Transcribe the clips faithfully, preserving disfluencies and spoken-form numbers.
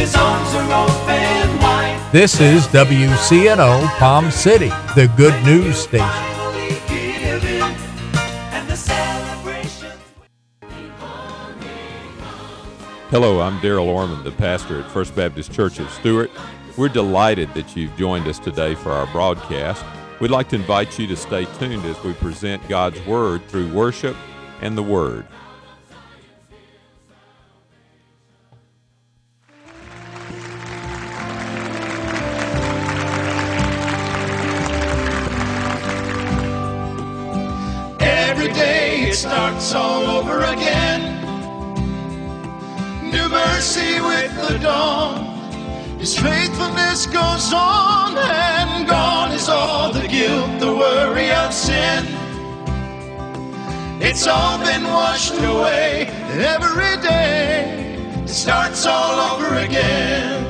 His arms are open wide. This is W C N O Palm City, the good news station. Hello, I'm Daryl Orman, the pastor at First Baptist Church of Stuart. We're delighted that you've joined us today for our broadcast. We'd like to invite you to stay tuned as we present God's Word through worship and the Word. Every day it starts all over again. New mercy with the dawn. His faithfulness goes on, and gone is all the guilt, the worry of sin. It's all been washed away. Every day it starts all over again.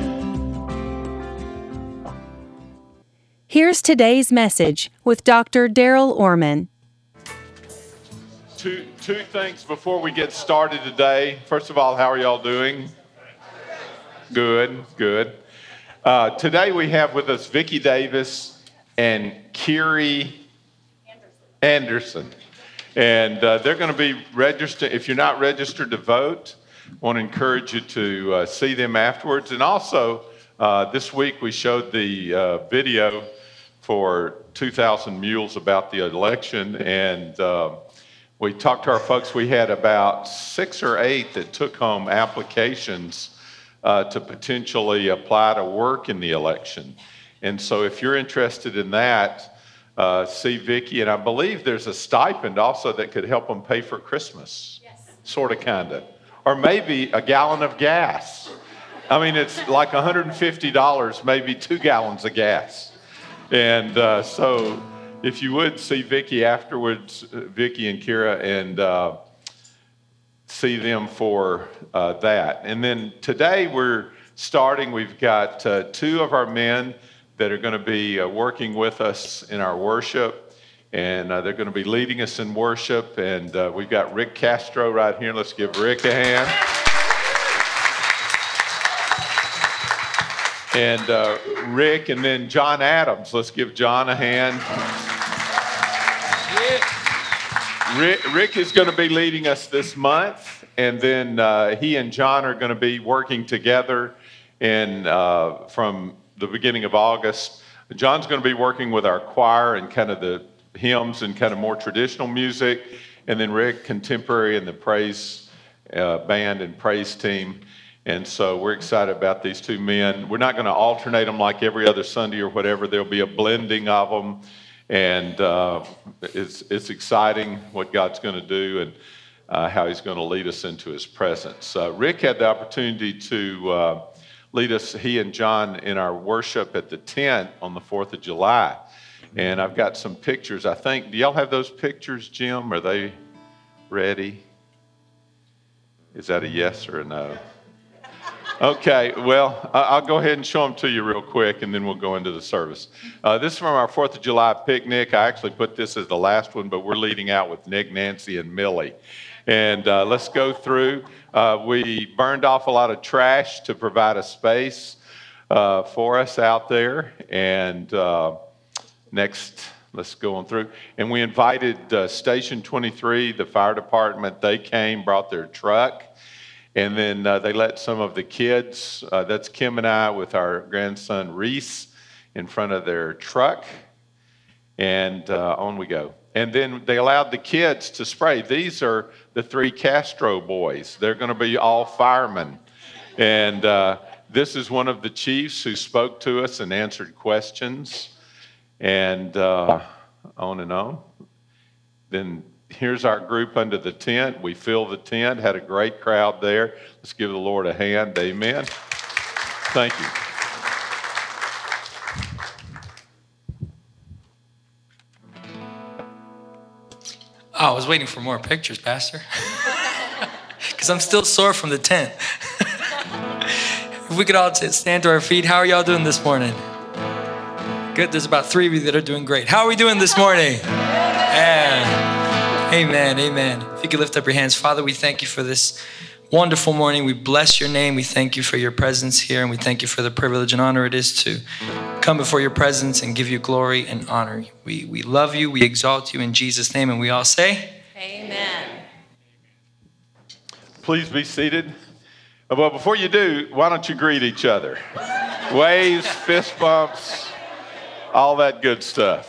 Here's today's message with Doctor Daryl Orman. Two, two things before we get started today. First of all, how are y'all doing? Good, good. Uh, today we have with us Vicki Davis and Kiri Anderson. And uh, they're going to be registered. If you're not registered to vote, I want to encourage you to uh, see them afterwards. And also, uh, this week we showed the uh, video for two thousand Mules about the election. And uh, we talked to our folks. We had about six or eight that took home applications Uh, to potentially apply to work in the election. And so if you're interested in that, uh, see Vicki, and I believe there's a stipend also that could help them pay for Christmas. Yes. Sort of, kind of. Or maybe a gallon of gas. I mean, it's like one hundred fifty dollars, maybe two gallons of gas. And uh, so if you would see Vicki afterwards, uh, Vicki and Kira, and uh, see them for uh, that. And then today we're starting, we've got uh, two of our men that are going to be uh, working with us in our worship, and uh, they're going to be leading us in worship. And uh, we've got Rick Castro right here. Let's give Rick a hand. And uh, Rick, and then John Adams. Let's give John a hand. Rick, Rick is going to be leading us this month, and then uh, he and John are going to be working together in, uh, from the beginning of August. John's going to be working with our choir and kind of the hymns and kind of more traditional music, and then Rick, contemporary, and the praise uh, band and praise team. And so we're excited about these two men. We're not going to alternate them like every other Sunday or whatever. There'll be a blending of them. And uh, it's it's exciting what God's going to do and uh, how He's going to lead us into His presence. Uh, Rick had the opportunity to uh, lead us, he and John, in our worship at the tent on the fourth of July. And I've got some pictures. I think, do y'all have those pictures, Jim? Are they ready? Is that a yes or a no? Okay, well, I'll go ahead and show them to you real quick, and then we'll go into the service. Uh, this is from our fourth of July picnic. I actually put this as the last one, but we're leading out with Nick, Nancy, and Millie. And uh, let's go through. Uh, we burned off a lot of trash to provide a space uh, for us out there. And uh, next, let's go on through. And we invited uh, Station twenty-three, the fire department. They came, brought their truck. And then uh, they let some of the kids, uh, that's Kim and I with our grandson Reese, in front of their truck. And uh, on we go. And then they allowed the kids to spray. These are the three Castro boys. They're going to be all firemen. And uh, this is one of the chiefs who spoke to us and answered questions. And uh, on and on. Then here's our group under the tent. We filled the tent, had a great crowd there. Let's give the Lord a hand. Amen. Thank you. Oh, I was waiting for more pictures, Pastor. Because I'm still sore from the tent. If we could all t- stand to our feet, how are y'all doing this morning? Good. There's about three of you that are doing great. How are we doing this morning? Yeah. Amen, amen. If you could lift up your hands. Father, we thank you for this wonderful morning. We bless your name. We thank you for your presence here, and we thank you for the privilege and honor it is to come before your presence and give you glory and honor. We, we love you. We exalt you in Jesus' name, and we all say, Amen. Please be seated. Well, before you do, why don't you greet each other? Waves, fist bumps, all that good stuff.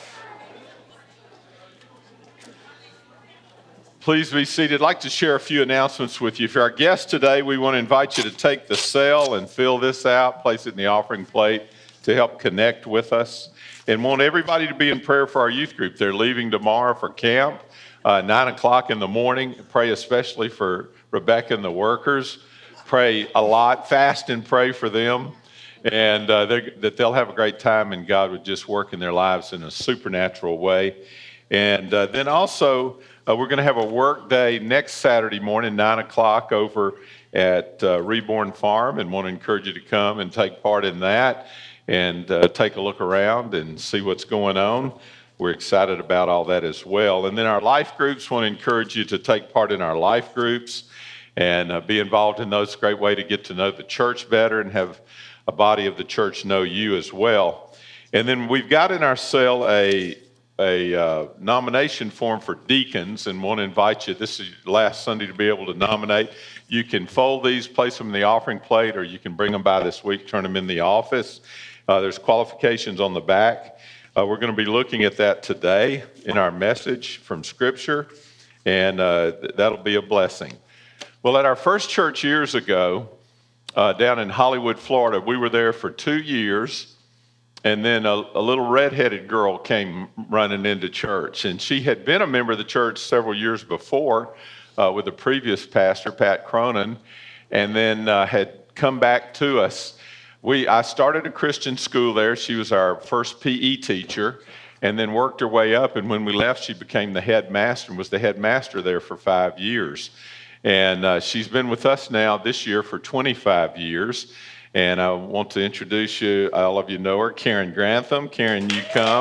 Please be seated. I'd like to share a few announcements with you. If you're our guest today, we want to invite you to take the cell and fill this out, place it in the offering plate to help connect with us. And want everybody to be in prayer for our youth group. They're leaving tomorrow for camp, uh, nine o'clock in the morning. Pray especially for Rebecca and the workers. Pray a lot, fast and pray for them. And uh, that they'll have a great time and God would just work in their lives in a supernatural way. And uh, then also, Uh, we're going to have a work day next Saturday morning, nine o'clock, over at uh, Reborn Farm, and want to encourage you to come and take part in that and uh, take a look around and see what's going on. We're excited about all that as well. And then our life groups, want to encourage you to take part in our life groups and uh, be involved in those. Great way to get to know the church better and have a body of the church know you as well. And then we've got in our cell a a uh, nomination form for deacons, and want to invite you, this is last Sunday to be able to nominate. You can fold these, place them in the offering plate, or you can bring them by this week, turn them in the office. Uh, there's qualifications on the back. Uh, we're going to be looking at that today in our message from Scripture, and uh, th- that'll be a blessing. Well, at our first church years ago, uh, down in Hollywood, Florida, we were there for two years. And then a, a little redheaded girl came running into church, and she had been a member of the church several years before uh, with the previous pastor, Pat Cronin, and then uh, had come back to us. We I started a Christian school there. She was our first P E teacher, and then worked her way up. And when we left, she became the headmaster and was the headmaster there for five years. And uh, she's been with us now this year for twenty-five years. And I want to introduce you, all of you know her, Karen Grantham. Karen, you come.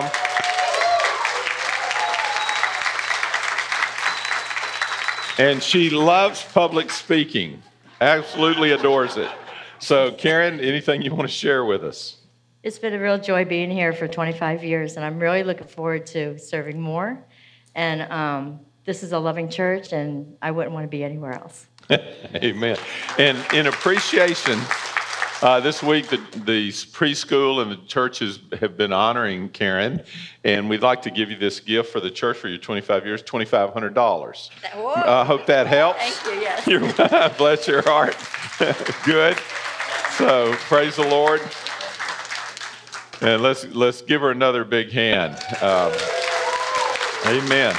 And she loves public speaking, absolutely adores it. So Karen, anything you want to share with us? It's been a real joy being here for twenty-five years, and I'm really looking forward to serving more. And um, this is a loving church, and I wouldn't want to be anywhere else. Amen. And in appreciation, Uh, this week, the, the preschool and the churches have been honoring Karen, and we'd like to give you this gift for the church for your twenty-five years, twenty-five hundred dollars. I uh, hope that helps. Thank you, yes. You're, bless your heart. Good. So, praise the Lord. And let's, let's give her another big hand. Um, amen.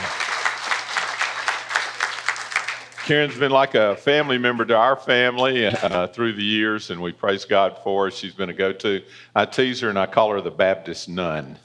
Karen's been like a family member to our family uh, through the years, and we praise God for her. She's been a go-to. I tease her and I call her the Baptist nun.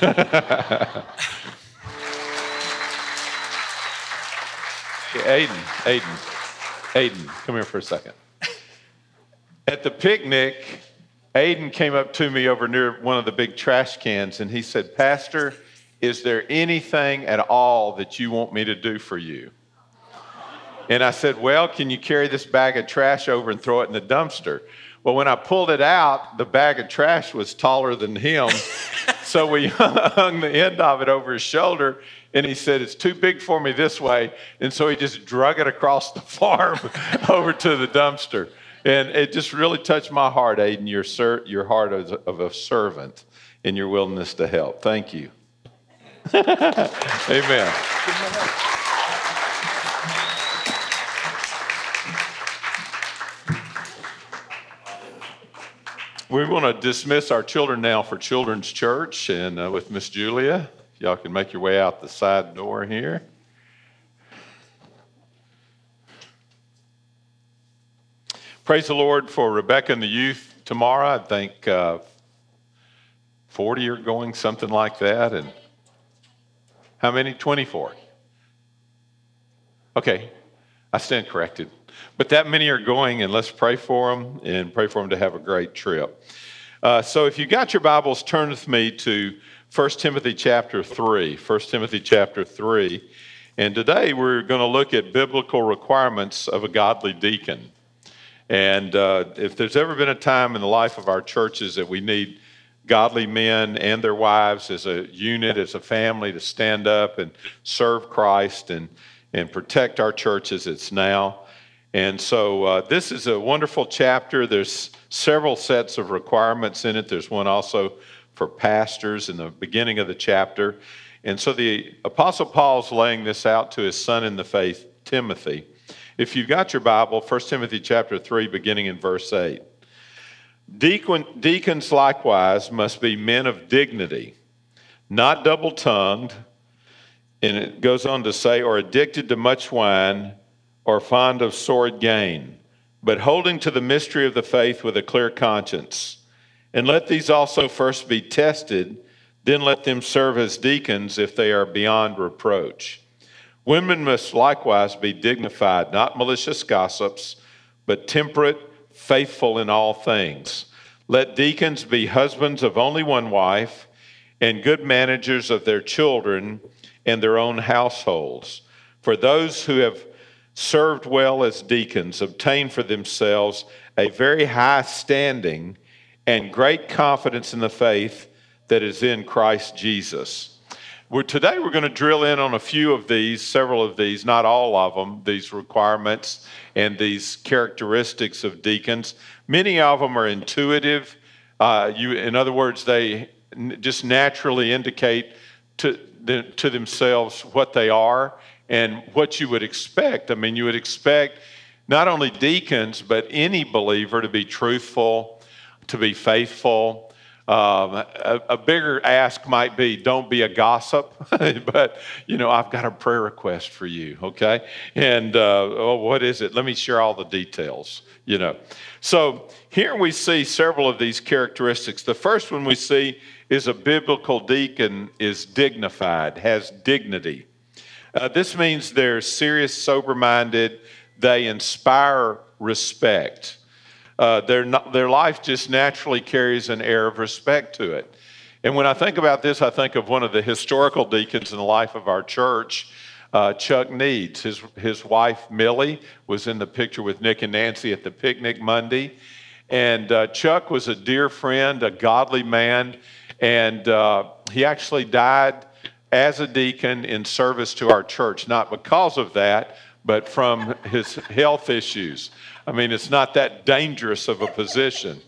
Aiden, Aiden, Aiden, come here for a second. At the picnic, Aiden came up to me over near one of the big trash cans, and he said, "Pastor, is there anything at all that you want me to do for you?" And I said, "Well, can you carry this bag of trash over and throw it in the dumpster?" Well, when I pulled it out, the bag of trash was taller than him. So we hung the end of it over his shoulder, and he said, "It's too big for me this way." And so he just drug it across the farm over to the dumpster. And it just really touched my heart, Aiden, your, ser- your heart of, of a servant and your willingness to help. Thank you. Amen. We want to dismiss our children now for Children's Church, and uh, with Miss Julia, y'all can make your way out the side door here. Praise the Lord for Rebecca and the youth tomorrow. I think uh, forty are going, something like that. And how many? twenty-four. Okay, I stand corrected. But that many are going, and let's pray for them and pray for them to have a great trip. Uh, so if you got your Bibles, turn with me to First Timothy chapter three. First Timothy chapter three. And today we're going to look at biblical requirements of a godly deacon. And uh, if there's ever been a time in the life of our churches that we need godly men and their wives as a unit, as a family, to stand up and serve Christ and, and protect our churches, it's now. And so uh, this is a wonderful chapter. There's several sets of requirements in it. There's one also for pastors in the beginning of the chapter. And so the Apostle Paul's laying this out to his son in the faith, Timothy. If you've got your Bible, First Timothy chapter three, beginning in verse eight. Deacon, deacons likewise must be men of dignity, not double-tongued, and it goes on to say, or addicted to much wine, or fond of sordid gain, but holding to the mystery of the faith with a clear conscience. And let these also first be tested, then let them serve as deacons if they are beyond reproach. Women must likewise be dignified, not malicious gossips, but temperate, faithful in all things. Let deacons be husbands of only one wife, and good managers of their children and their own households. For those who have served well as deacons obtain for themselves a very high standing and great confidence in the faith that is in Christ Jesus. We're, today we're going to drill in on a few of these, several of these, not all of them, these requirements and these characteristics of deacons. Many of them are intuitive. Uh, you, in other words, they n- just naturally indicate to, the, to themselves what they are and what you would expect. I mean, you would expect not only deacons, but any believer to be truthful, to be faithful. Um, a, a bigger ask might be, don't be a gossip, but, you know, I've got a prayer request for you, okay? And, uh, oh, what is it? Let me share all the details, you know. So here we see several of these characteristics. The first one we see is a biblical deacon is dignified, has dignity. Uh, this means they're serious, sober-minded, they inspire respect. Uh, their, their life just naturally carries an air of respect to it. And when I think about this, I think of one of the historical deacons in the life of our church, uh, Chuck Needs. His, his wife, Millie, was in the picture with Nick and Nancy at the picnic Monday. And uh, Chuck was a dear friend, a godly man, and uh, he actually died as a deacon in service to our church, not because of that, but from his health issues. I mean, it's not that dangerous of a position.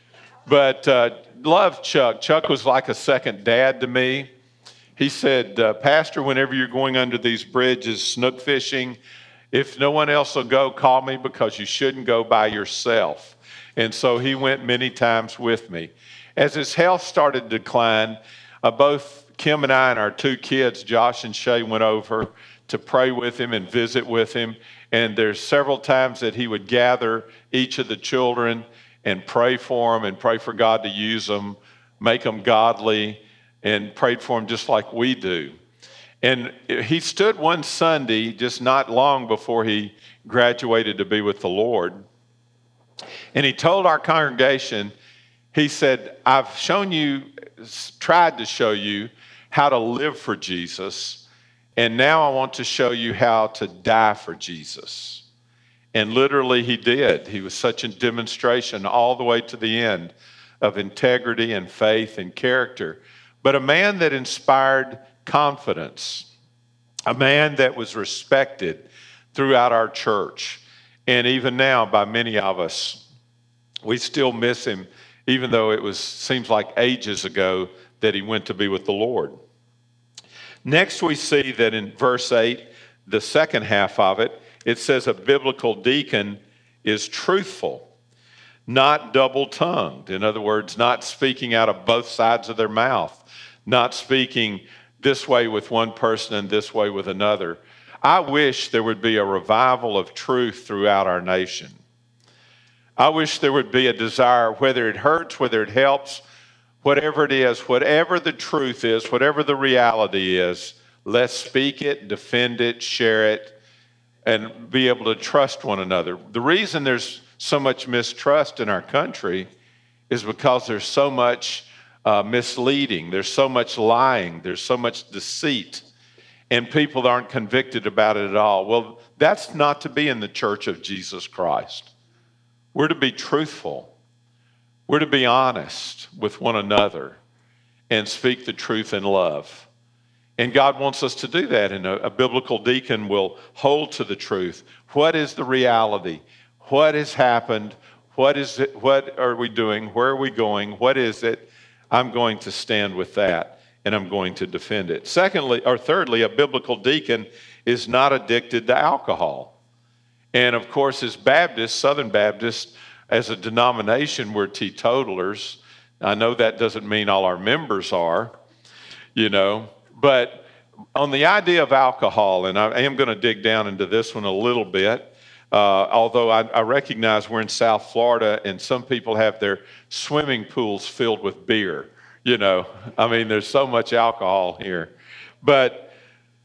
But uh, love Chuck. Chuck was like a second dad to me. He said, uh, Pastor, whenever you're going under these bridges, snook fishing, if no one else will go, call me because you shouldn't go by yourself. And so he went many times with me. As his health started to decline, uh, both Kim and I and our two kids, Josh and Shay, went over to pray with him and visit with him. And there's several times that he would gather each of the children and pray for them and pray for God to use them, make them godly, and prayed for them just like we do. And he stood one Sunday, just not long before he graduated to be with the Lord. And he told our congregation, he said, I've shown you, tried to show you how to live for Jesus. And now I want to show you how to die for Jesus. And literally he did. He was such a demonstration all the way to the end of integrity and faith and character. But a man that inspired confidence, a man that was respected throughout our church. And even now by many of us, we still miss him, even though it was seems like ages ago that he went to be with the Lord. Next, we see that in verse eight, the second half of it, it says a biblical deacon is truthful, not double-tongued. In other words, not speaking out of both sides of their mouth, not speaking this way with one person and this way with another. I wish there would be a revival of truth throughout our nation. I wish there would be a desire, whether it hurts, whether it helps, whatever it is, whatever the truth is, whatever the reality is, let's speak it, defend it, share it, and be able to trust one another. The reason there's so much mistrust in our country is because there's so much uh, misleading, there's so much lying, there's so much deceit, and people aren't convicted about it at all. Well, that's not to be in the church of Jesus Christ. We're to be truthful. We're to be honest with one another and speak the truth in love. And God wants us to do that, and a, a biblical deacon will hold to the truth. What is the reality? What has happened? What is it? What are we doing? Where are we going? What is it? I'm going to stand with that, and I'm going to defend it. Secondly, or thirdly, a biblical deacon is not addicted to alcohol. And of course, as Baptists, Southern Baptists, as a denomination, we're teetotalers. I know that doesn't mean all our members are, you know, but on the idea of alcohol, and I am going to dig down into this one a little bit, uh, although I, I recognize we're in South Florida and some people have their swimming pools filled with beer, you know. I mean, there's so much alcohol here. But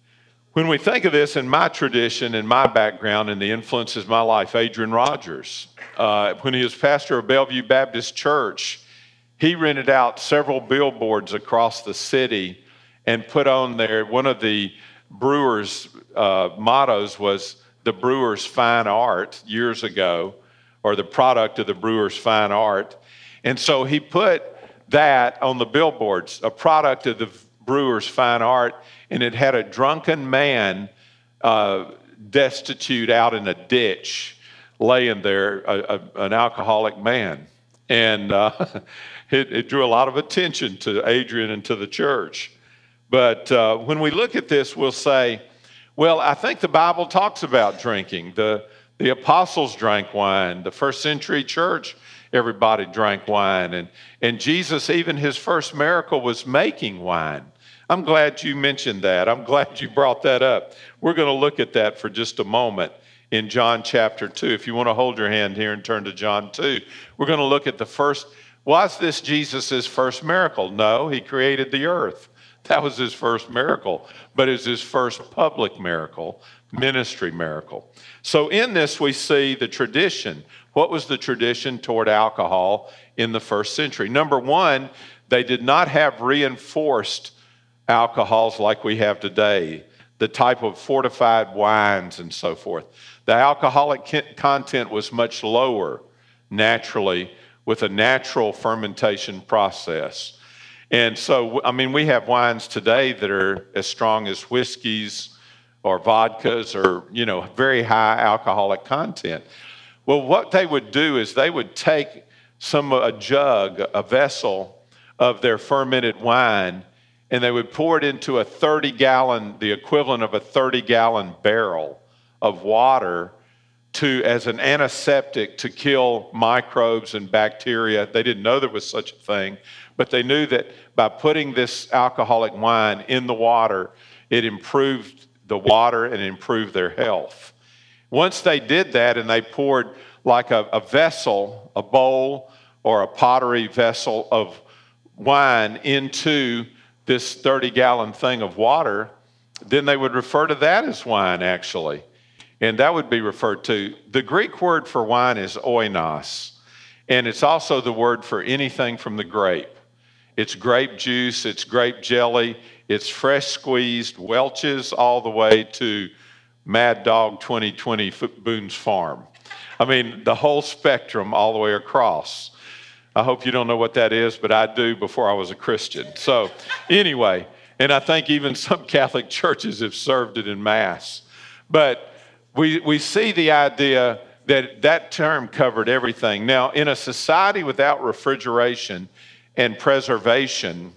when we think of this in my tradition and my background and the influences of my life, Adrian Rogers, uh, when he was pastor of Bellevue Baptist Church, he rented out several billboards across the city and put on there, one of the brewers' uh, mottos was the brewer's fine art years ago, or the product of the brewer's fine art. And so he put that on the billboards, a product of the brewer's fine art, and it had a drunken man uh, destitute out in a ditch, laying there, a, a, an alcoholic man. And uh, it, it drew a lot of attention to Adrian and to the church. But uh, when we look at this, we'll say, well, I think the Bible talks about drinking. The, the apostles drank wine. The first century church, everybody drank wine. And, and Jesus, even his first miracle was making wine. I'm glad you mentioned that. I'm glad you brought that up. We're going to look at that for just a moment in John chapter two. If you want to hold your hand here and turn to John two, we're going to look at the first. Was this Jesus' first miracle? No, he created the earth. That was his first miracle, but it's his first public miracle, ministry miracle. So in this, we see the tradition. What was the tradition toward alcohol in the first century? Number one, they did not have reinforced alcohols like we have today, the type of fortified wines and so forth. The alcoholic content was much lower naturally with a natural fermentation process. And so, I mean, we have wines today that are as strong as whiskeys or vodkas or, you know, very high alcoholic content. Well, what they would do is they would take some, a jug, a vessel of their fermented wine, and they would pour it into a thirty gallon, the equivalent of a thirty gallon barrel of water to, as an antiseptic to kill microbes and bacteria. They didn't know there was such a thing, but they knew that by putting this alcoholic wine in the water, it improved the water and improved their health. Once they did that and they poured like a, a vessel, a bowl or a pottery vessel of wine into this thirty gallon thing of water, then they would refer to that as wine actually. And that would be referred to, the Greek word for wine is oinos, and it's also the word for anything from the grape. It's grape juice, it's grape jelly, it's fresh squeezed Welch's all the way to Mad Dog twenty twenty Boone's Farm. I mean, the whole spectrum all the way across. I hope you don't know what that is, but I do before I was a Christian. So anyway, and I think even some Catholic churches have served it in Mass. But we, we see the idea that that term covered everything. Now, in a society without refrigeration and preservation,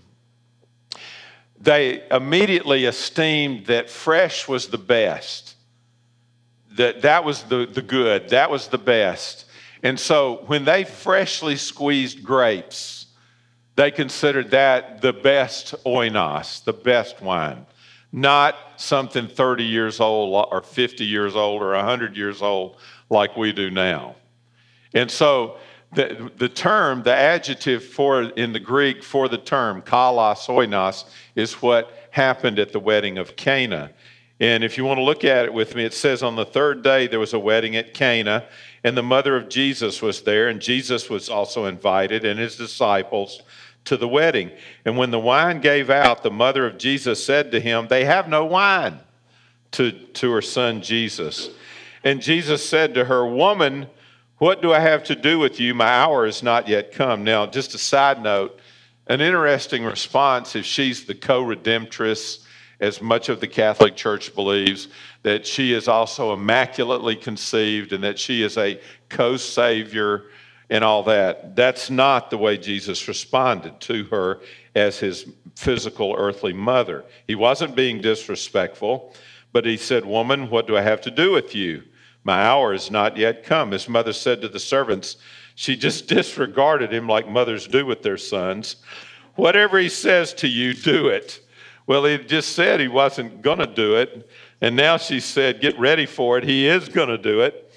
they immediately esteemed that fresh was the best, that that was the, the good, that was the best. And so when they freshly squeezed grapes, they considered that the best oinos, the best wine, not something thirty years old or fifty years old or one hundred years old like we do now. And so the, the term, the adjective for in the Greek for the term, kalos oinos, is what happened at the wedding of Cana. And if you want to look at it with me, it says on the third day there was a wedding at Cana, and the mother of Jesus was there, and Jesus was also invited and his disciples to the wedding. And when the wine gave out, the mother of Jesus said to him, "They have no wine," to, to her son Jesus. And Jesus said to her, "Woman, What do I have to do with you? My hour has not yet come. Now, just a side note, an interesting response if she's the co-redemptress, as much of the Catholic Church believes, that she is also immaculately conceived and that she is a co-savior and all that. That's not the way Jesus responded to her as his physical earthly mother. He wasn't being disrespectful, but he said, "Woman, what do I have to do with you? My hour has not yet come." His mother said to the servants, she just disregarded him like mothers do with their sons. "Whatever he says to you, do it." Well, he just said he wasn't going to do it. And now she said, get ready for it. He is going to do it.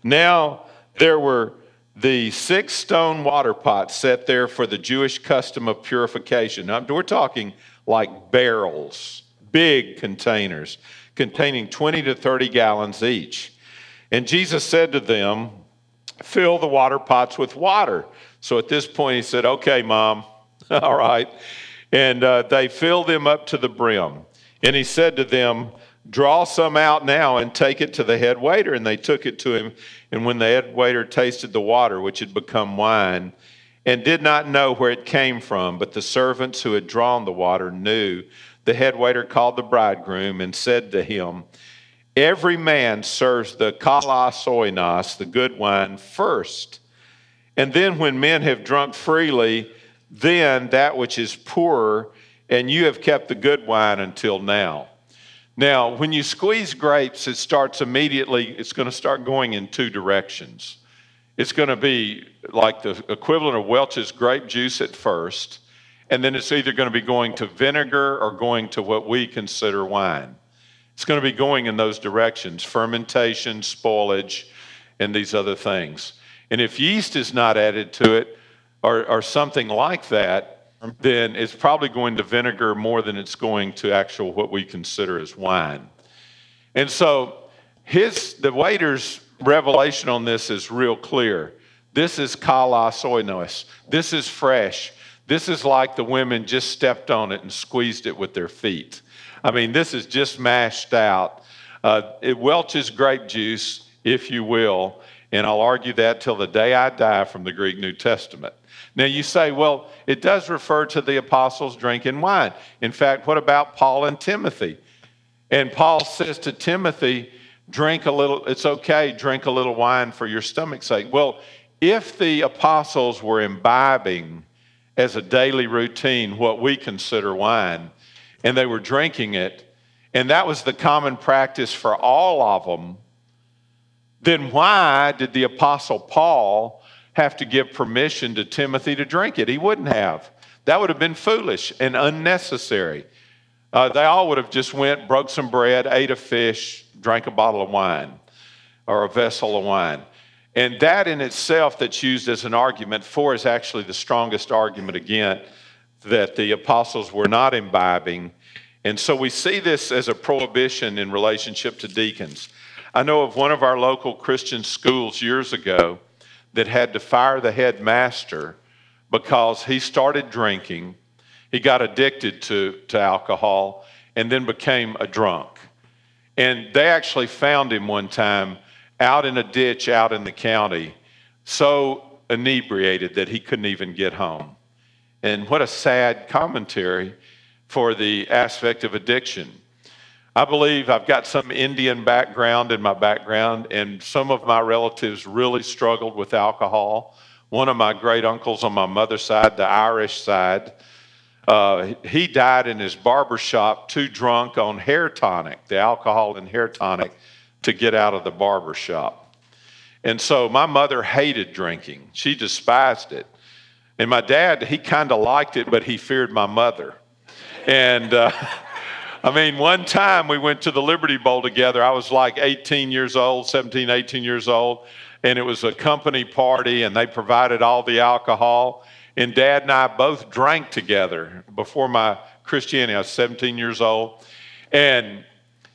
Now there were the six stone water pots set there for the Jewish custom of purification. Now, we're talking like barrels, big containers containing twenty to thirty gallons each. And Jesus said to them, fill the water pots with water. So at this point he said, okay, Mom, all right. And uh, they filled them up to the brim. And he said to them, draw some out now and take it to the head waiter. And they took it to him. And when the head waiter tasted the water, which had become wine, and did not know where it came from, but the servants who had drawn the water knew, the head waiter called the bridegroom and said to him, every man serves the kalos oinos, the good wine, first. And then when men have drunk freely, then that which is poorer, and you have kept the good wine until now. Now, when you squeeze grapes, it starts immediately, it's going to start going in two directions. It's going to be like the equivalent of Welch's grape juice at first, and then it's either going to be going to vinegar or going to what we consider wine. It's going to be going in those directions, fermentation, spoilage, and these other things. And if yeast is not added to it, or, or something like that, then it's probably going to vinegar more than it's going to actual what we consider as wine. And so his the waiter's revelation on this is real clear. This is kalos oinos. This is fresh. This is like the women just stepped on it and squeezed it with their feet. I mean, this is just mashed out. Uh, it Welch's grape juice, if you will, and I'll argue that till the day I die from the Greek New Testament. Now you say, well, it does refer to the apostles drinking wine. In fact, what about Paul and Timothy? And Paul says to Timothy, drink a little, it's okay, drink a little wine for your stomach's sake. Well, if the apostles were imbibing as a daily routine what we consider wine, and they were drinking it, and that was the common practice for all of them, then why did the apostle Paul have to give permission to Timothy to drink it? He wouldn't have. That would have been foolish and unnecessary. Uh, they all would have just went, broke some bread, ate a fish, drank a bottle of wine or a vessel of wine. And that in itself that's used as an argument for is actually the strongest argument again, that the apostles were not imbibing. And so we see this as a prohibition in relationship to deacons. I know of one of our local Christian schools years ago that had to fire the headmaster because he started drinking, he got addicted to, to alcohol, and then became a drunk. And they actually found him one time out in a ditch out in the county, so inebriated that he couldn't even get home. And what a sad commentary for the aspect of addiction. I believe I've got some Indian background in my background, and some of my relatives really struggled with alcohol. One of my great uncles on my mother's side, the Irish side, uh, he died in his barber shop too drunk on hair tonic, the alcohol in hair tonic, to get out of the barber shop. And so my mother hated drinking. She despised it. And my dad, he kind of liked it, but he feared my mother. And uh, I mean, one time we went to the Liberty Bowl together. I was like eighteen years old, seventeen, eighteen years old. And it was a company party, and they provided all the alcohol. And Dad and I both drank together before my Christianity. I was seventeen years old. And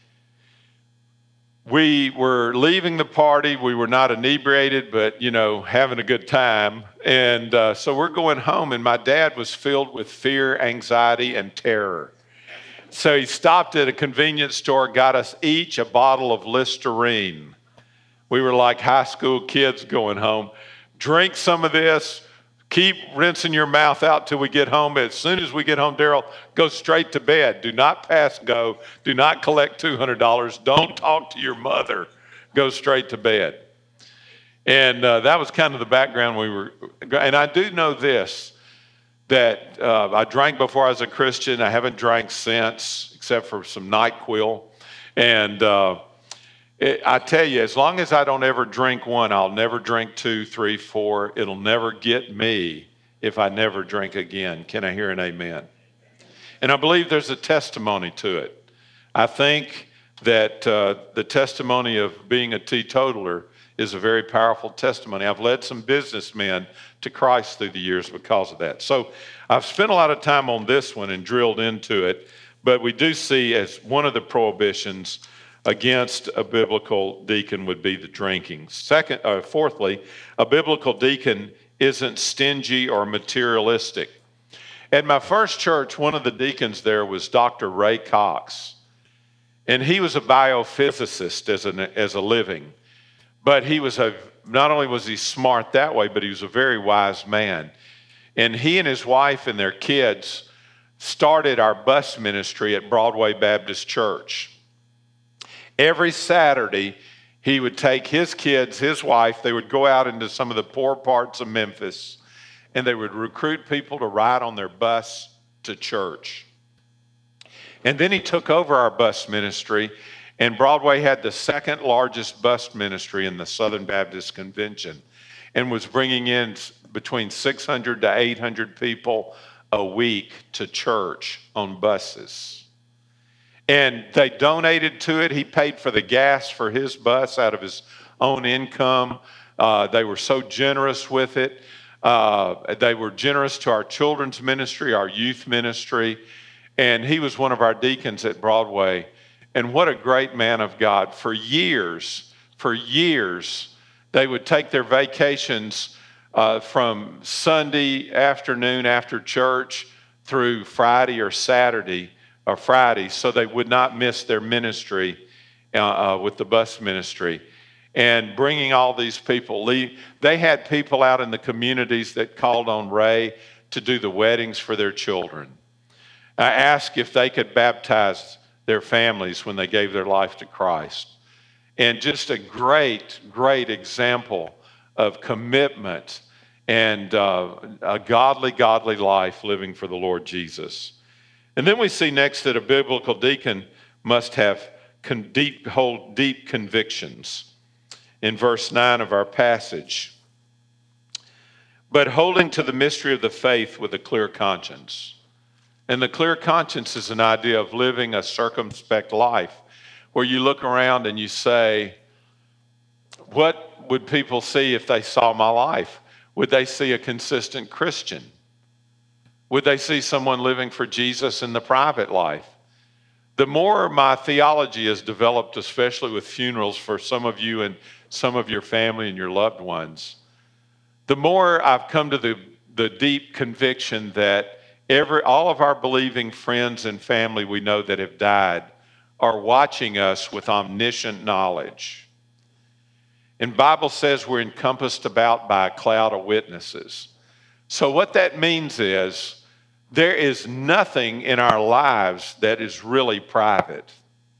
we were leaving the party. We were not inebriated, but, you know, having a good time. And uh, so we're going home, and my dad was filled with fear, anxiety, and terror. So he stopped at a convenience store, got us each a bottle of Listerine, We were like high school kids going home. Drink some of this. Keep rinsing your mouth out till we get home. As soon as we get home, Daryl, go straight to bed. Do not pass go. Do not collect two hundred dollars. Don't talk to your mother. Go straight to bed. And uh, that was kind of the background we were. And I do know this, that uh, I drank before I was a Christian. I haven't drank since, except for some NyQuil. And uh, it, I tell you, as long as I don't ever drink one, I'll never drink two, three, four. It'll never get me if I never drink again. Can I hear an amen? And I believe there's a testimony to it. I think that uh, the testimony of being a teetotaler is a very powerful testimony. I've led some businessmen to Christ through the years because of that. So I've spent a lot of time on this one and drilled into it, but we do see as one of the prohibitions against a biblical deacon would be the drinking. Second, uh, fourthly, a biblical deacon isn't stingy or materialistic. At my first church, one of the deacons there was Doctor Ray Cox, and he was a biophysicist as, an, as a living. But he was a, not only was he smart that way, but he was a very wise man. And he and his wife and their kids started our bus ministry at Broadway Baptist Church. Every Saturday, he would take his kids, his wife, they would go out into some of the poor parts of Memphis, and they would recruit people to ride on their bus to church. And then he took over our bus ministry, and Broadway had the second largest bus ministry in the Southern Baptist Convention and was bringing in between six hundred to eight hundred people a week to church on buses. And they donated to it. He paid for the gas for his bus out of his own income. Uh, they were so generous with it. Uh, they were generous to our children's ministry, our youth ministry. And he was one of our deacons at Broadway. And what a great man of God. For years, for years, they would take their vacations uh, from Sunday afternoon after church through Friday or Saturday or Friday, so they would not miss their ministry uh, uh, with the bus ministry. And bringing all these people, they had people out in the communities that called on Ray to do the weddings for their children. I asked if they could baptize their families when they gave their life to Christ. And just a great, great example of commitment and uh, a godly, godly life living for the Lord Jesus. And then we see next that a biblical deacon must have con- deep, hold deep convictions. In verse nine of our passage, but holding to the mystery of the faith with a clear conscience. And the clear conscience is an idea of living a circumspect life where you look around and you say, what would people see if they saw my life? Would they see a consistent Christian? Would they see someone living for Jesus in the private life? The more my theology has developed, especially with funerals for some of you and some of your family and your loved ones, the more I've come to the, the deep conviction that Every, all of our believing friends and family we know that have died are watching us with omniscient knowledge. And the Bible says we're encompassed about by a cloud of witnesses. So what that means is there is nothing in our lives that is really private.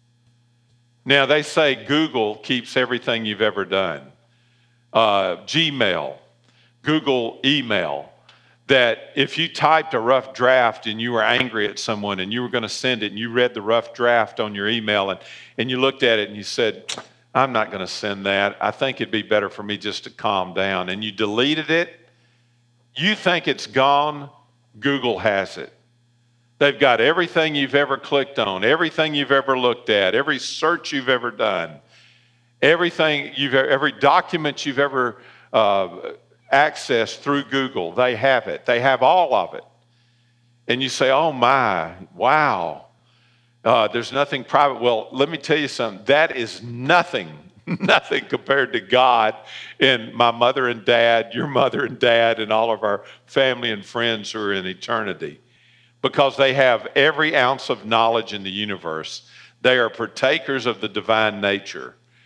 Now they say Google keeps everything you've ever done. Uh, Gmail, Google email. That if you typed a rough draft and you were angry at someone and you were going to send it and you read the rough draft on your email and, and you looked at it and you said, I'm not going to send that. I think it'd be better for me just to calm down. And you deleted it. You think it's gone. Google has it. They've got everything you've ever clicked on, everything you've ever looked at, every search you've ever done, everything you've every document you've ever uh, access through Google. They have it. They have all of it. And you say, oh my, wow, uh, there's nothing private. Well, let me tell you something. That is nothing, nothing compared to God and my mother and dad, your mother and dad, and all of our family and friends who are in eternity. Because they have every ounce of knowledge in the universe. They are partakers of the divine nature.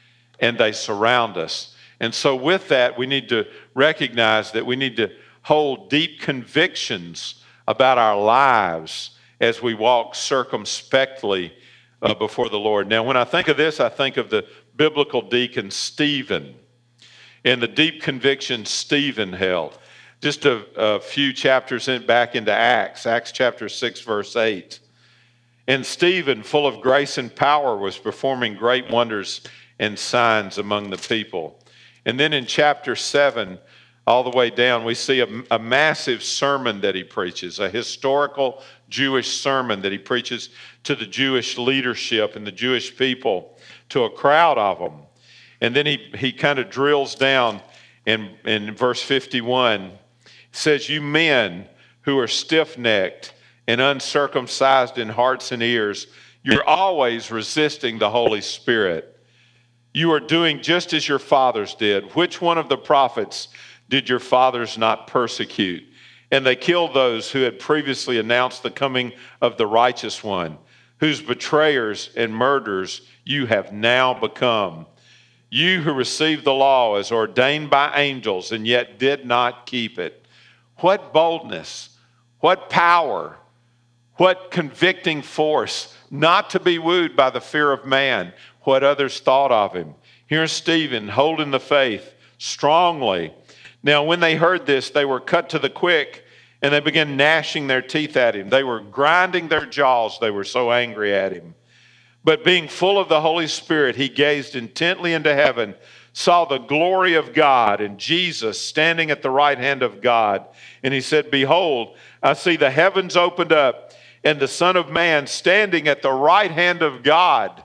and they surround us. And so with that, we need to recognize that we need to hold deep convictions about our lives as we walk circumspectly uh, before the Lord. Now, when I think of this, I think of the biblical deacon Stephen and the deep conviction Stephen held. Just a, a few chapters in, back into Acts, Acts chapter six, verse eight. And Stephen, full of grace and power, was performing great wonders and signs among the people. And then in chapter seven, all the way down, we see a, a massive sermon that he preaches, a historical Jewish sermon that he preaches to the Jewish leadership and the Jewish people, to a crowd of them. And then he, he kind of drills down in, in verse fifty-one. It says, "You men who are stiff-necked and uncircumcised in hearts and ears, you're always resisting the Holy Spirit. You are doing just as your fathers did. Which one of the prophets did your fathers not persecute? And they killed those who had previously announced the coming of the righteous one, whose betrayers and murderers you have now become. You who received the law as ordained by angels and yet did not keep it." What boldness, what power, what convicting force, not to be wooed by the fear of man, what others thought of him. Here's Stephen holding the faith strongly. Now, when they heard this, they were cut to the quick, and they began gnashing their teeth at him. They were grinding their jaws. They were so angry at him. But being full of the Holy Spirit, he gazed intently into heaven, saw the glory of God and Jesus standing at the right hand of God. And he said, "Behold, I see the heavens opened up and the Son of Man standing at the right hand of God."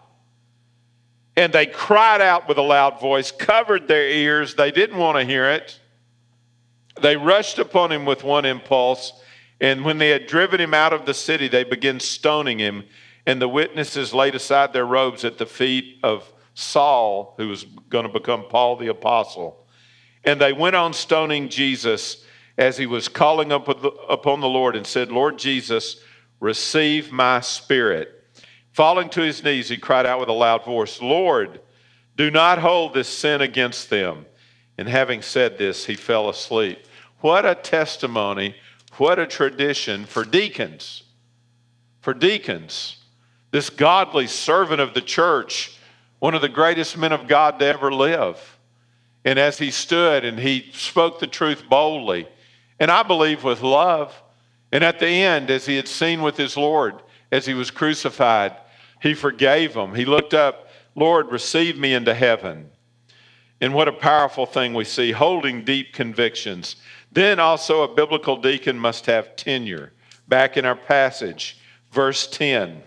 And they cried out with a loud voice, covered their ears. They didn't want to hear it. They rushed upon him with one impulse. And when they had driven him out of the city, they began stoning him. And the witnesses laid aside their robes at the feet of Saul, who was going to become Paul the Apostle. And they went on stoning Jesus as he was calling up upon the Lord and said, "Lord Jesus, receive my spirit." Falling to his knees, he cried out with a loud voice, "Lord, do not hold this sin against them." And having said this, he fell asleep. What a testimony, what a tradition for deacons. For deacons, this godly servant of the church, one of the greatest men of God to ever live. And as he stood and he spoke the truth boldly, and I believe with love, and at the end, as he had seen with his Lord, as he was crucified, he forgave him. He looked up, "Lord, receive me into heaven." And what a powerful thing we see, holding deep convictions. Then also a biblical deacon must have tenure. Back in our passage, verse ten.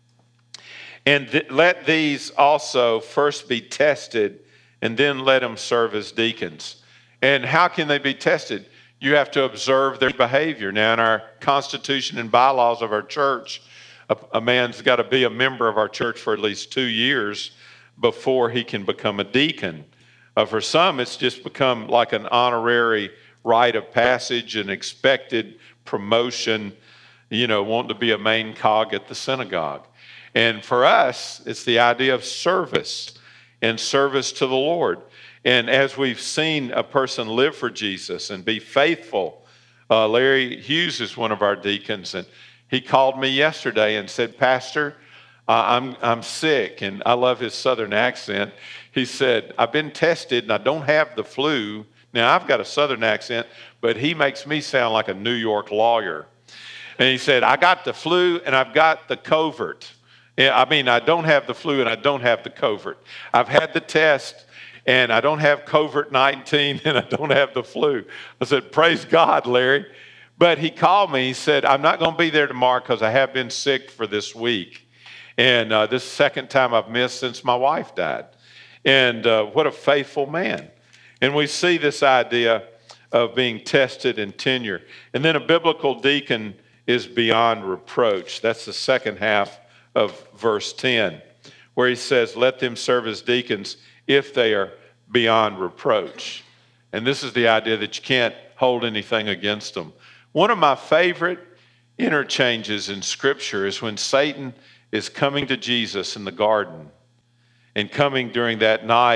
"And th- let these also first be tested, and then let them serve as deacons." And how can they be tested? You have to observe their behavior. Now, in our constitution and bylaws of our church, a, a man's got to be a member of our church for at least two years before he can become a deacon. Uh, for some, it's just become like an honorary rite of passage, an expected promotion, you know, wanting to be a main cog at the synagogue. And for us, it's the idea of service and service to the Lord. And as we've seen a person live for Jesus and be faithful, uh, Larry Hughes is one of our deacons, and he called me yesterday and said, "Pastor, uh, I'm, I'm sick," and I love his southern accent. He said, "I've been tested and I don't have the flu." Now, I've got a southern accent, but he makes me sound like a New York lawyer. And he said, "I got the flu and I've got the covert." I mean, I don't have the flu and I don't have the covert. I've had the test and I don't have COVID nineteen and I don't have the flu. I said, "Praise God, Larry." But he called me. He said, "I'm not going to be there tomorrow because I have been sick for this week. And uh, this is the second time I've missed since my wife died." And uh, what a faithful man. And we see this idea of being tested in tenure. And then a biblical deacon is beyond reproach. That's the second half of verse ten, where he says, "Let them serve as deacons if they are beyond reproach." And this is the idea that you can't hold anything against them. One of my favorite interchanges in Scripture is when Satan is coming to Jesus in the garden and coming during that night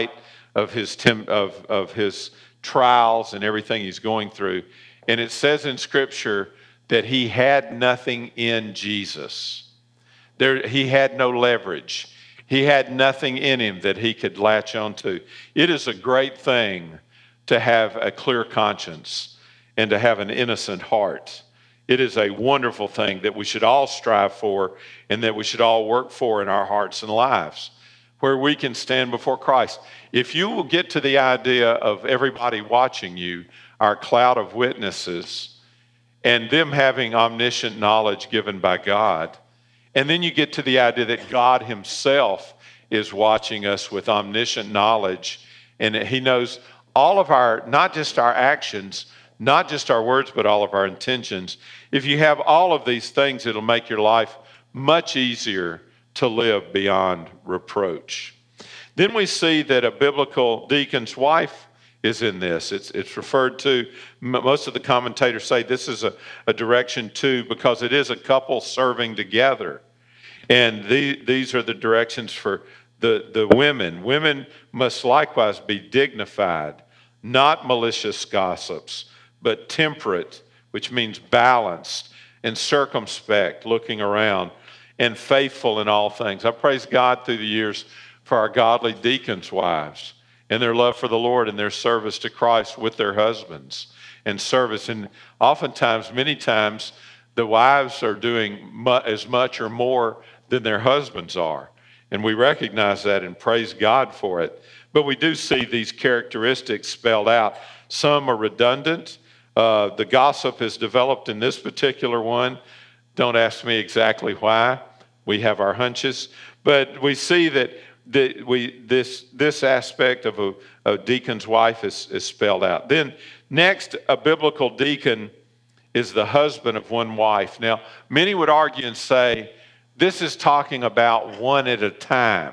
of his tem- of, of his trials and everything he's going through. And it says in Scripture that he had nothing in Jesus. There, he had no leverage. He had nothing in him that he could latch onto. It is a great thing to have a clear conscience and to have an innocent heart. It is a wonderful thing that we should all strive for and that we should all work for in our hearts and lives, where we can stand before Christ. If you will get to the idea of everybody watching you, our cloud of witnesses, and them having omniscient knowledge given by God, and then you get to the idea that God himself is watching us with omniscient knowledge, and he knows all of our, not just our actions, not just our words, but all of our intentions. If you have all of these things, it'll make your life much easier to live beyond reproach. Then we see that a biblical deacon's wife is in this. It's, it's referred to, most of the commentators say this is a, a direction too, because it is a couple serving together. And the, these are the directions for the, the women. Women must likewise be dignified, not malicious gossips, but temperate, which means balanced, and circumspect, looking around, and faithful in all things. I praise God through the years for our godly deacons' wives and their love for the Lord and their service to Christ with their husbands and service. And oftentimes, many times, the wives are doing mu- as much or more than their husbands are. And we recognize that and praise God for it. But we do see these characteristics spelled out. Some are redundant. Uh, the gossip is developed in this particular one. Don't ask me exactly why. We have our hunches. But we see that the, we, this, this aspect of a, a deacon's wife is, is spelled out. Then next, a biblical deacon is the husband of one wife. Now, many would argue and say, this is talking about one at a time.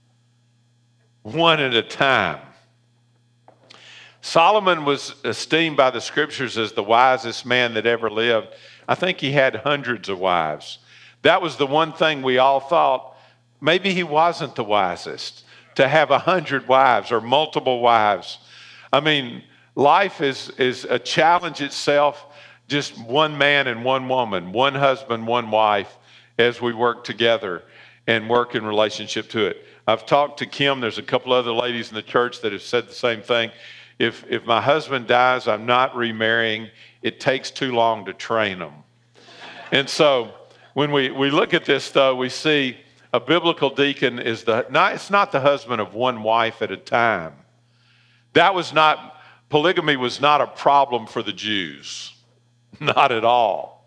One at a time. Solomon was esteemed by the scriptures as the wisest man that ever lived. I think he had hundreds of wives. That was the one thing we all thought, maybe he wasn't the wisest, to have a hundred wives or multiple wives. I mean, life is, is a challenge itself, just one man and one woman, one husband, one wife, as we work together and work in relationship to it. I've talked to Kim. There's a couple other ladies in the church that have said the same thing. If, if my husband dies, I'm not remarrying. It takes too long to train them. And so when we, we look at this, though, we see a biblical deacon is the, not, it's not the husband of one wife at a time. That was not, polygamy was not a problem for the Jews. Not at all.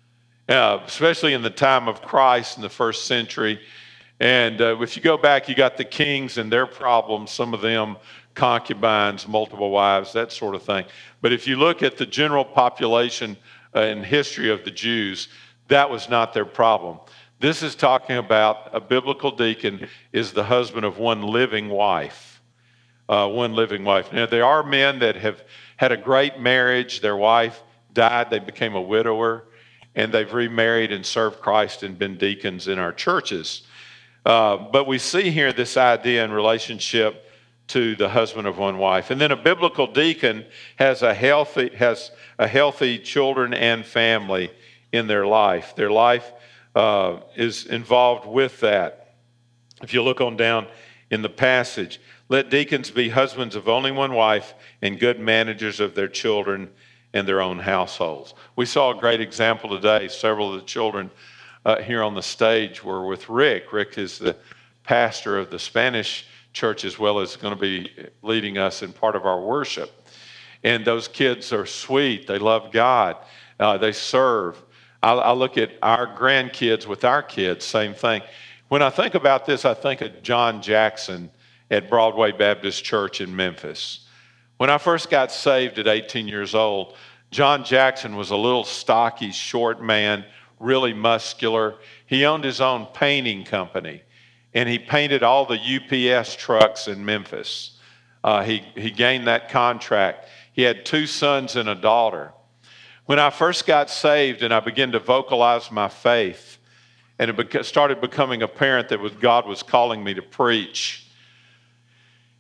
Uh, especially in the time of Christ in the first century. And uh, if you go back, you got the kings and their problems, some of them concubines, multiple wives, that sort of thing. But if you look at the general population uh, and history of the Jews, that was not their problem. This is talking about a biblical deacon is the husband of one living wife. Uh, one living wife. Now, there are men that have had a great marriage. Their wife died. They became a widower. And they've remarried and served Christ and been deacons in our churches. Uh, but we see here this idea in relationship to the husband of one wife. And then a biblical deacon has a healthy, has a healthy children and family in their life. Their life uh, is involved with that. If you look on down in the passage, let deacons be husbands of only one wife and good managers of their children and their own households. We saw a great example today. Several of the children uh, here on the stage were with Rick. Rick is the pastor of the Spanish church as well as going to be leading us in part of our worship. And those kids are sweet. They love God. Uh, they serve. I, I look at our grandkids with our kids, same thing. When I think about this, I think of John Jackson at Broadway Baptist Church in Memphis. When I first got saved at eighteen years old, John Jackson was a little stocky, short man, really muscular. He owned his own painting company, and he painted all the U P S trucks in Memphis. Uh, he, he gained that contract. He had two sons and a daughter. When I first got saved and I began to vocalize my faith, and it beca- started becoming apparent that God was calling me to preach,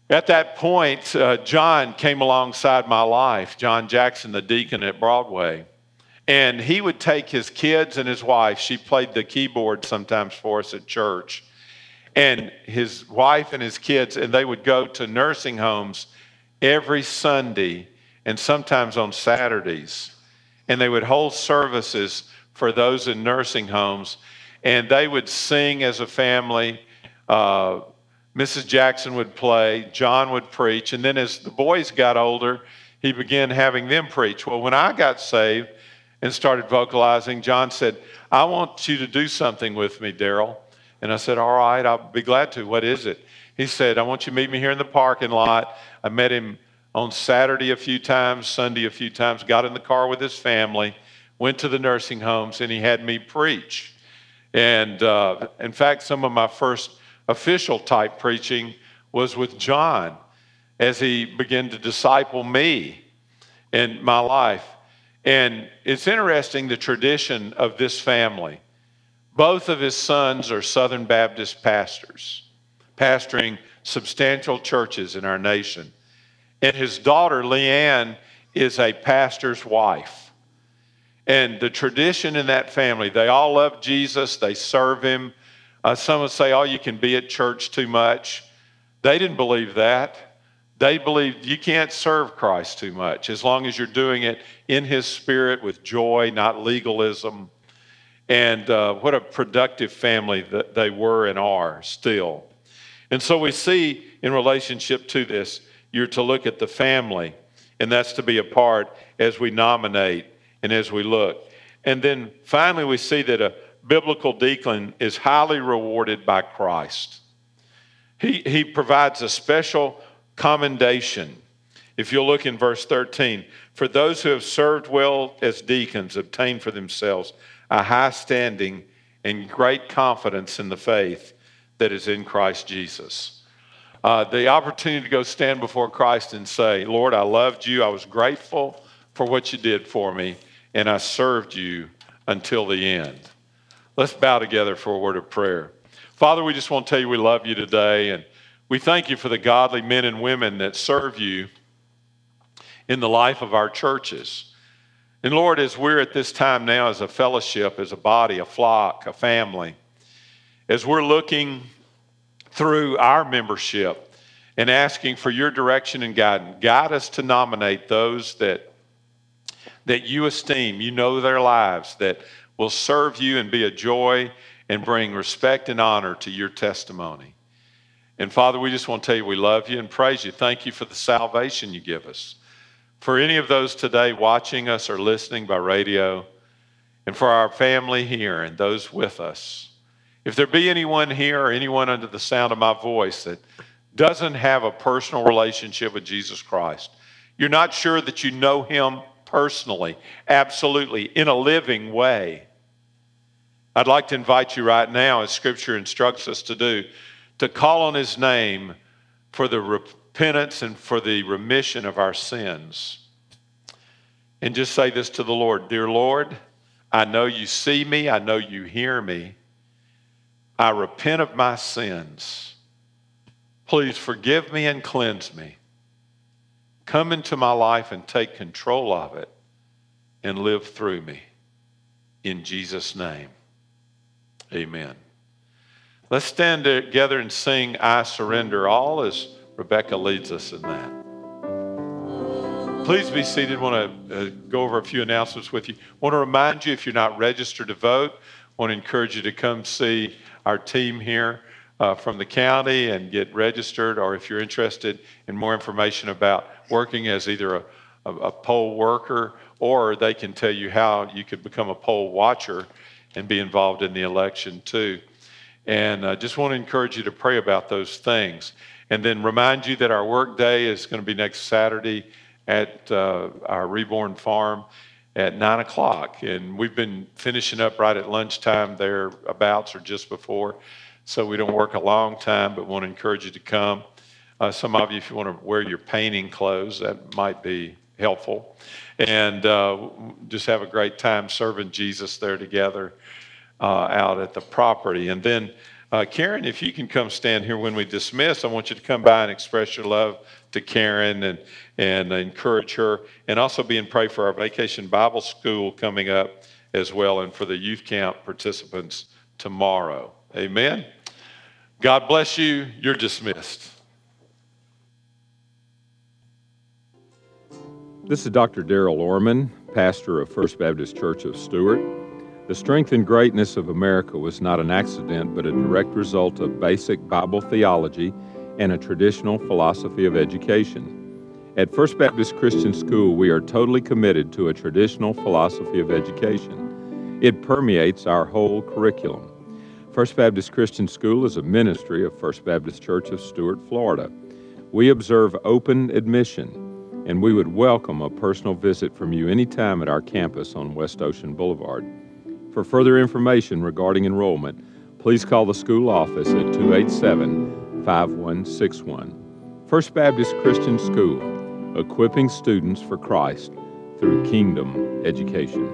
At that point, uh, John came alongside my life, John Jackson, the deacon at Broadway. And he would take his kids and his wife. She played the keyboard sometimes for us at church. And his wife and his kids, and they would go to nursing homes every Sunday and sometimes on Saturdays. And they would hold services for those in nursing homes. And they would sing as a family. Uh, Missus Jackson would play, John would preach, and then as the boys got older, he began having them preach. Well, when I got saved and started vocalizing, John said, I want you to do something with me, Daryl. And I said, all right, I'll be glad to. What is it? He said, I want you to meet me here in the parking lot. I met him on Saturday a few times, Sunday a few times, got in the car with his family, went to the nursing homes, and he had me preach. And uh, in fact, some of my first official type preaching was with John as he began to disciple me in my life. And it's interesting, the tradition of this family. Both of his sons are Southern Baptist pastors, pastoring substantial churches in our nation. And his daughter, Leanne, is a pastor's wife. And the tradition in that family, they all love Jesus, they serve him. Uh, some would say, oh, you can be at church too much. They didn't believe that. They believed you can't serve Christ too much as long as you're doing it in his spirit with joy, not legalism. And uh, what a productive family that they were and are still. And so we see in relationship to this, you're to look at the family, and that's to be a part as we nominate and as we look. And then finally, we see that a biblical deacon is highly rewarded by Christ. He, he provides a special commendation. If you'll look in verse thirteen, for those who have served well as deacons obtain for themselves a high standing and great confidence in the faith that is in Christ Jesus. Uh, the opportunity to go stand before Christ and say, Lord, I loved you. I was grateful for what you did for me, and I served you until the end. Let's bow together for a word of prayer. Father, we just want to tell you we love you today, and we thank you for the godly men and women that serve you in the life of our churches. And Lord, as we're at this time now as a fellowship, as a body, a flock, a family, as we're looking through our membership and asking for your direction and guidance, guide us to nominate those that, that you esteem, you know their lives, that will serve you and be a joy and bring respect and honor to your testimony. And Father, we just want to tell you we love you and praise you. Thank you for the salvation you give us. For any of those today watching us or listening by radio, and for our family here and those with us, if there be anyone here or anyone under the sound of my voice that doesn't have a personal relationship with Jesus Christ, you're not sure that you know him personally, absolutely, in a living way, I'd like to invite you right now, as Scripture instructs us to do, to call on his name for the repentance and for the remission of our sins. And just say this to the Lord, dear Lord, I know you see me, I know you hear me. I repent of my sins. Please forgive me and cleanse me. Come into my life and take control of it and live through me. In Jesus' name, amen. Let's stand together and sing I Surrender All as Rebecca leads us in that. Please be seated. I want to uh, go over a few announcements with you. I want to remind you, if you're not registered to vote, I want to encourage you to come see our team here uh, from the county and get registered, or if you're interested in more information about working as either a, a, a poll worker, or they can tell you how you could become a poll watcher and be involved in the election too. And I uh, just want to encourage you to pray about those things. And then remind you that our work day is going to be next Saturday at uh, our Reborn Farm at nine o'clock. And we've been finishing up right at lunchtime thereabouts or just before. So we don't work a long time, but want to encourage you to come. Uh, some of you, if you want to wear your painting clothes, that might be helpful. And uh, just have a great time serving Jesus there together uh, out at the property. And then Uh, Karen, if you can come stand here when we dismiss, I want you to come by and express your love to Karen and, and encourage her, and also be and pray for our Vacation Bible School coming up as well, and for the youth camp participants tomorrow. Amen. God bless you. You're dismissed. This is Doctor Darrell Orman, pastor of First Baptist Church of Stuart. The strength and greatness of America was not an accident, but a direct result of basic Bible theology and a traditional philosophy of education. At First Baptist Christian School, we are totally committed to a traditional philosophy of education. It permeates our whole curriculum. First Baptist Christian School is a ministry of First Baptist Church of Stuart, Florida. We observe open admission, and we would welcome a personal visit from you anytime at our campus on West Ocean Boulevard. For further information regarding enrollment, please call the school office at two eight seven, five one six one. First Baptist Christian School, equipping students for Christ through kingdom education.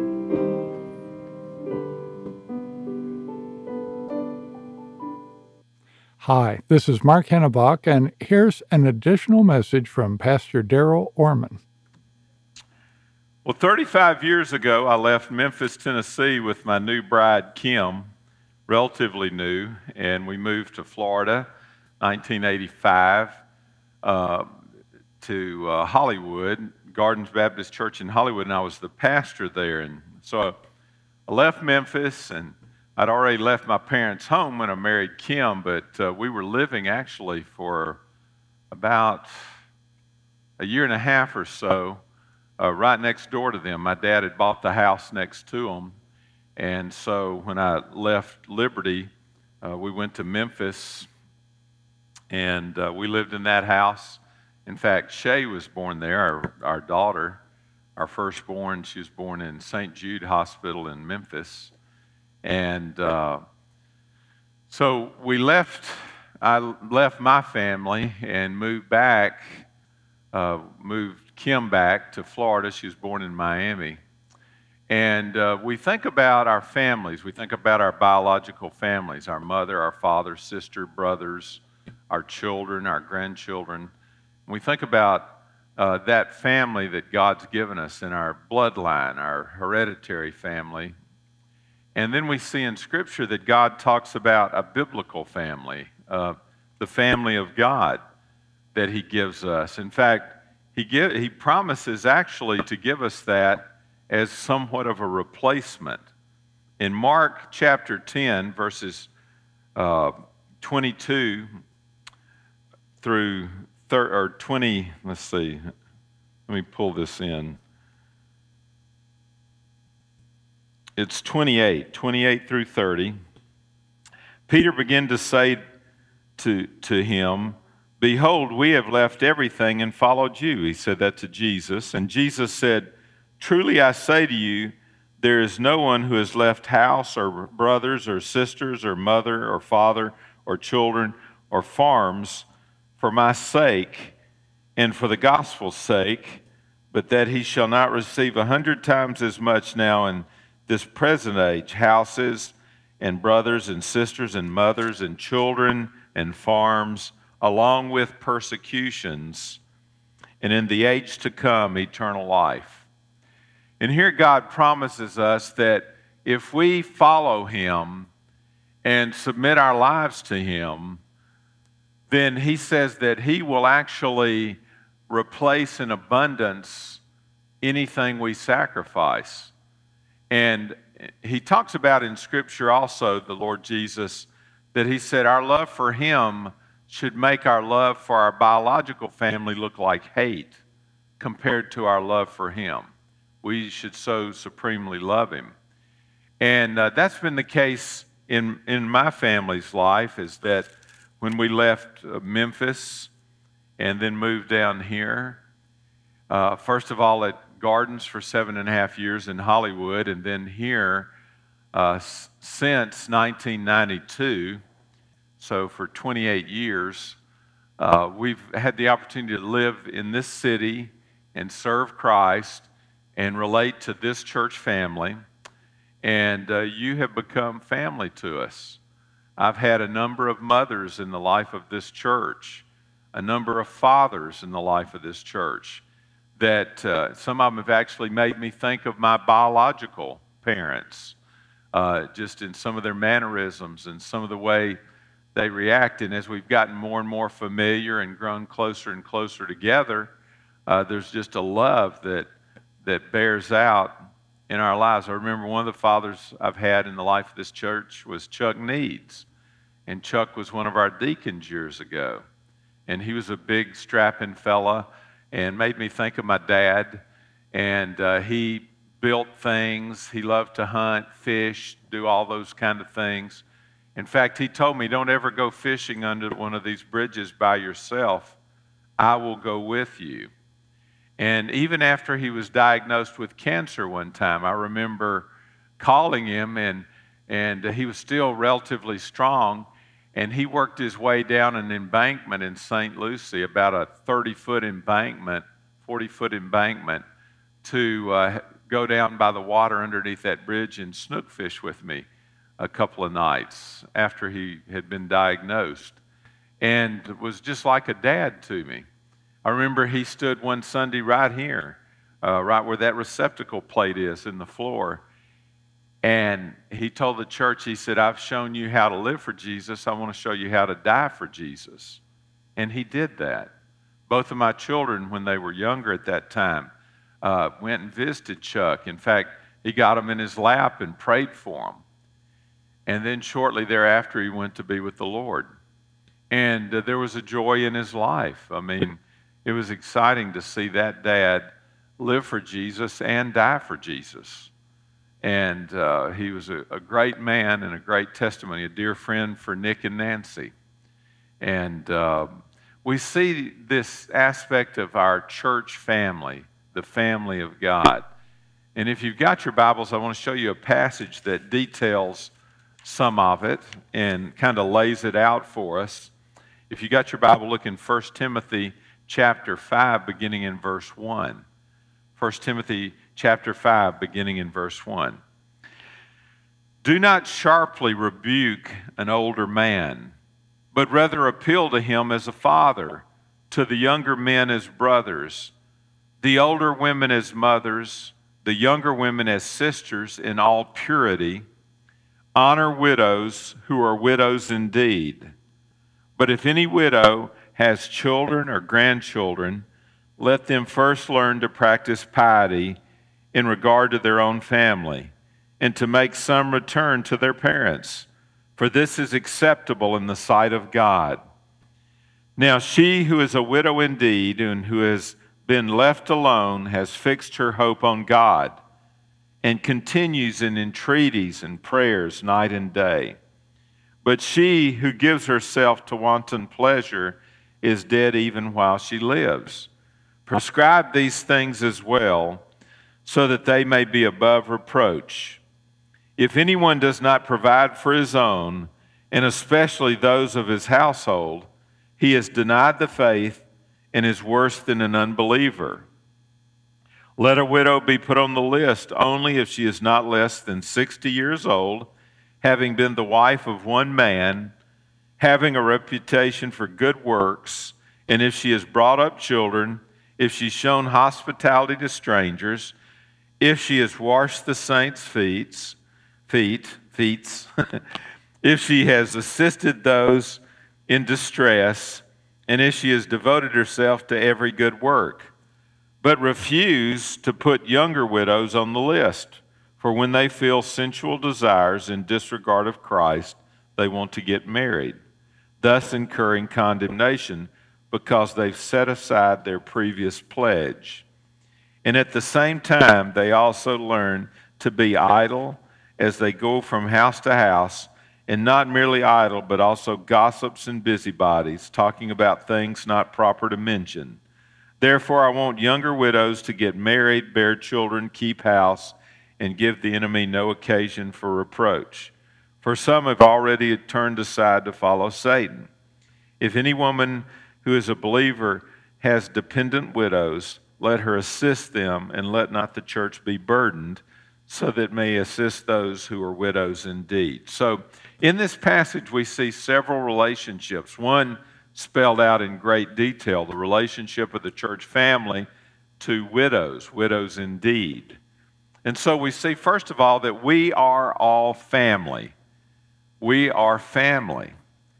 Hi, this is Mark Hennebach, and here's an additional message from Pastor Darrell Orman. Well, thirty-five years ago, I left Memphis, Tennessee with my new bride, Kim, relatively new, and we moved to Florida, nineteen eighty-five, uh, to uh, Hollywood, Gardens Baptist Church in Hollywood, and I was the pastor there. And so I left Memphis, and I'd already left my parents' home when I married Kim, but uh, we were living actually for about a year and a half or so Uh, right next door to them. My dad had bought the house next to them, and so when I left Liberty, uh, we went to Memphis, and uh, we lived in that house. In fact, Shay was born there, our, our daughter, our firstborn. She was born in Saint Jude Hospital in Memphis, and uh, so we left, I left my family and moved back, uh, moved Kim back to Florida. She was born in Miami. And uh, we think about our families. We think about our biological families, our mother, our father, sister, brothers, our children, our grandchildren. And we think about uh, that family that God's given us in our bloodline, our hereditary family. And then we see in Scripture that God talks about a biblical family, uh, the family of God that He gives us. In fact, He, give, he promises actually to give us that as somewhat of a replacement. In Mark chapter ten, verses uh, twenty-two through thir- or twenty, let's see, let me pull this in. It's twenty-eight, twenty-eight through thirty. Peter began to say to, to him, "Behold, we have left everything and followed you." He said that to Jesus. And Jesus said, "Truly I say to you, there is no one who has left house or brothers or sisters or mother or father or children or farms for my sake and for the gospel's sake, but that he shall not receive a hundred times as much now in this present age, houses and brothers and sisters and mothers and children and farms, along with persecutions, and in the age to come, eternal life." And here God promises us that if we follow Him and submit our lives to Him, then He says that He will actually replace in abundance anything we sacrifice. And He talks about in Scripture also, the Lord Jesus, that He said our love for Him should make our love for our biological family look like hate compared to our love for Him. We should so supremely love Him. And uh, that's been the case in, in my family's life, is that when we left uh, Memphis and then moved down here, uh, first of all at Gardens for seven and a half years in Hollywood, and then here uh, s- since nineteen ninety-two, so for twenty-eight years, uh, we've had the opportunity to live in this city and serve Christ and relate to this church family. And uh, you have become family to us. I've had a number of mothers in the life of this church, a number of fathers in the life of this church, that uh, some of them have actually made me think of my biological parents, uh, just in some of their mannerisms and some of the way they react. And as we've gotten more and more familiar and grown closer and closer together, uh, there's just a love that that bears out in our lives. I remember one of the fathers I've had in the life of this church was Chuck Needs. And Chuck was one of our deacons years ago. And he was a big, strapping fella and made me think of my dad. And uh, he built things. He loved to hunt, fish, do all those kind of things. In fact, he told me, don't ever go fishing under one of these bridges by yourself. I will go with you. And even after he was diagnosed with cancer one time, I remember calling him, and, and he was still relatively strong, and he worked his way down an embankment in Saint Lucie, about a thirty-foot embankment, forty-foot embankment, to uh, go down by the water underneath that bridge and snook fish with me a couple of nights after he had been diagnosed. And was just like a dad to me. I remember he stood one Sunday right here, uh, right where that receptacle plate is in the floor. And he told the church, he said, I've shown you how to live for Jesus. I want to show you how to die for Jesus. And he did that. Both of my children, when they were younger at that time, uh, went and visited Chuck. In fact, he got them in his lap and prayed for them. And then shortly thereafter, he went to be with the Lord. And uh, there was a joy in his life. I mean, it was exciting to see that dad live for Jesus and die for Jesus. And uh, he was a, a great man and a great testimony, a dear friend for Nick and Nancy. And uh, we see this aspect of our church family, the family of God. And if you've got your Bibles, I want to show you a passage that details some of it and kind of lays it out for us. If you got your Bible, look in First Timothy chapter five, beginning in verse one. First Timothy chapter five, beginning in verse one. Do not sharply rebuke an older man, but rather appeal to him as a father, to the younger men as brothers, the older women as mothers, the younger women as sisters in all purity. Honor widows who are widows indeed. But if any widow has children or grandchildren, let them first learn to practice piety in regard to their own family, and to make some return to their parents, for this is acceptable in the sight of God. Now she who is a widow indeed, and who has been left alone, has fixed her hope on God, and continues in entreaties and prayers night and day. But she who gives herself to wanton pleasure is dead even while she lives. Prescribe these things as well, so that they may be above reproach. If anyone does not provide for his own, and especially those of his household, he has denied the faith and is worse than an unbeliever. Let a widow be put on the list only if she is not less than sixty years old, having been the wife of one man, having a reputation for good works, and if she has brought up children, if she's shown hospitality to strangers, if she has washed the saints' feet, feet, feet, if she has assisted those in distress, and if she has devoted herself to every good work. But refuse to put younger widows on the list, for when they feel sensual desires in disregard of Christ, they want to get married, thus incurring condemnation because they've set aside their previous pledge. And at the same time, they also learn to be idle as they go from house to house, and not merely idle, but also gossips and busybodies, talking about things not proper to mention. Therefore, I want younger widows to get married, bear children, keep house, and give the enemy no occasion for reproach. For some have already turned aside to follow Satan. If any woman who is a believer has dependent widows, let her assist them, and let not the church be burdened, so that may assist those who are widows indeed. So in this passage, we see several relationships. One spelled out in great detail, the relationship of the church family to widows, widows indeed. And so we see, first of all, that we are all family. We are family.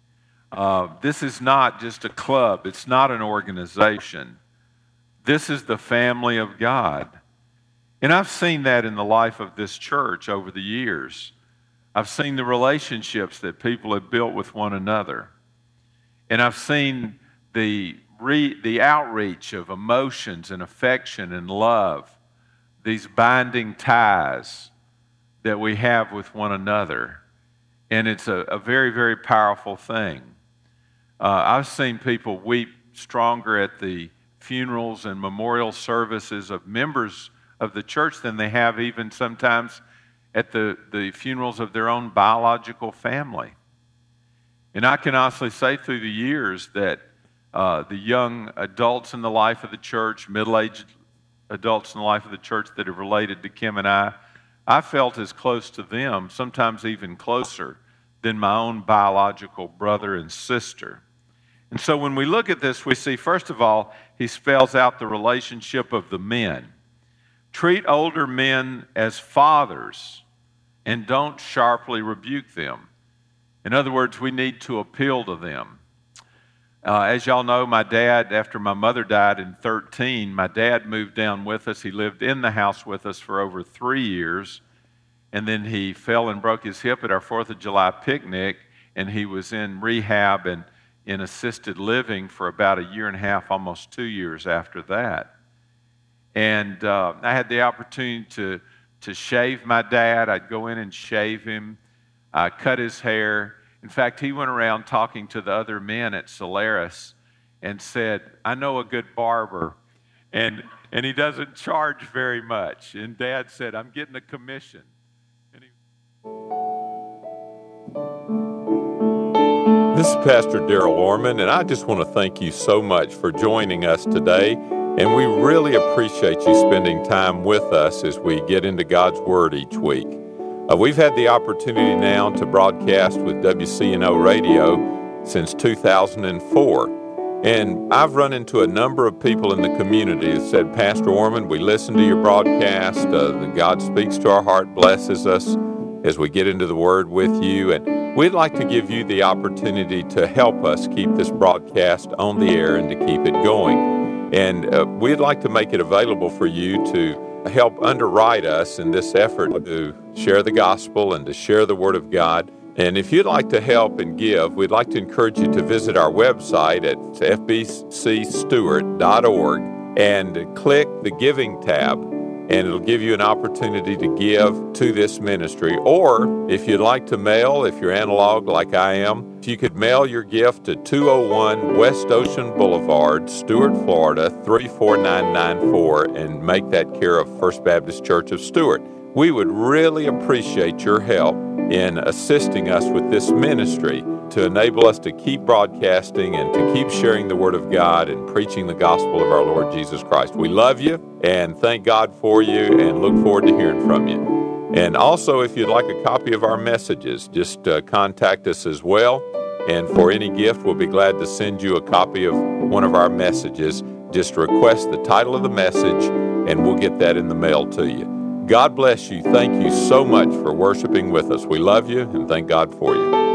Uh, this is not just a club. It's not an organization. This is the family of God. And I've seen that in the life of this church over the years. I've seen the relationships that people have built with one another. And I've seen the, re, the outreach of emotions and affection and love, these binding ties that we have with one another. And it's a, a very, very powerful thing. Uh, I've seen people weep stronger at the funerals and memorial services of members of the church than they have even sometimes at the, the funerals of their own biological family. And I can honestly say through the years that uh, the young adults in the life of the church, middle-aged adults in the life of the church that have related to Kim and I, I felt as close to them, sometimes even closer, than my own biological brother and sister. And so when we look at this, we see, first of all, he spells out the relationship of the men. Treat older men as fathers and don't sharply rebuke them. In other words, we need to appeal to them. Uh, as y'all know, my dad, after my mother died in thirteen, my dad moved down with us. He lived in the house with us for over three years. And then he fell and broke his hip at our fourth of July picnic, and he was in rehab and in assisted living for about a year and a half, almost two years after that. And uh, I had the opportunity to, to shave my dad. I'd go in and shave him. I cut his hair. In fact, he went around talking to the other men at Solaris and said, I know a good barber, and, and he doesn't charge very much. And Dad said, I'm getting a commission. And he... This is Pastor Darrell Orman, and I just want to thank you so much for joining us today. And we really appreciate you spending time with us as we get into God's Word each week. Uh, we've had the opportunity now to broadcast with W C N O Radio since two thousand four. And I've run into a number of people in the community that said, Pastor Orman, we listen to your broadcast. Uh, God speaks to our heart, blesses us as we get into the Word with you. And we'd like to give you the opportunity to help us keep this broadcast on the air and to keep it going. And uh, we'd like to make it available for you to help underwrite us in this effort to share the gospel and to share the Word of God. And if you'd like to help and give, we'd like to encourage you to visit our website at f b c stewart dot org and click the Giving tab, and it'll give you an opportunity to give to this ministry. Or if you'd like to mail, if you're analog like I am, if you could mail your gift to two oh one West Ocean Boulevard, Stuart, Florida, three four nine nine four, and make that care of First Baptist Church of Stuart. We would really appreciate your help in assisting us with this ministry to enable us to keep broadcasting and to keep sharing the Word of God and preaching the gospel of our Lord Jesus Christ. We love you and thank God for you and look forward to hearing from you. And also, if you'd like a copy of our messages, just uh, contact us as well. And for any gift, we'll be glad to send you a copy of one of our messages. Just request the title of the message and we'll get that in the mail to you. God bless you. Thank you so much for worshiping with us. We love you and thank God for you.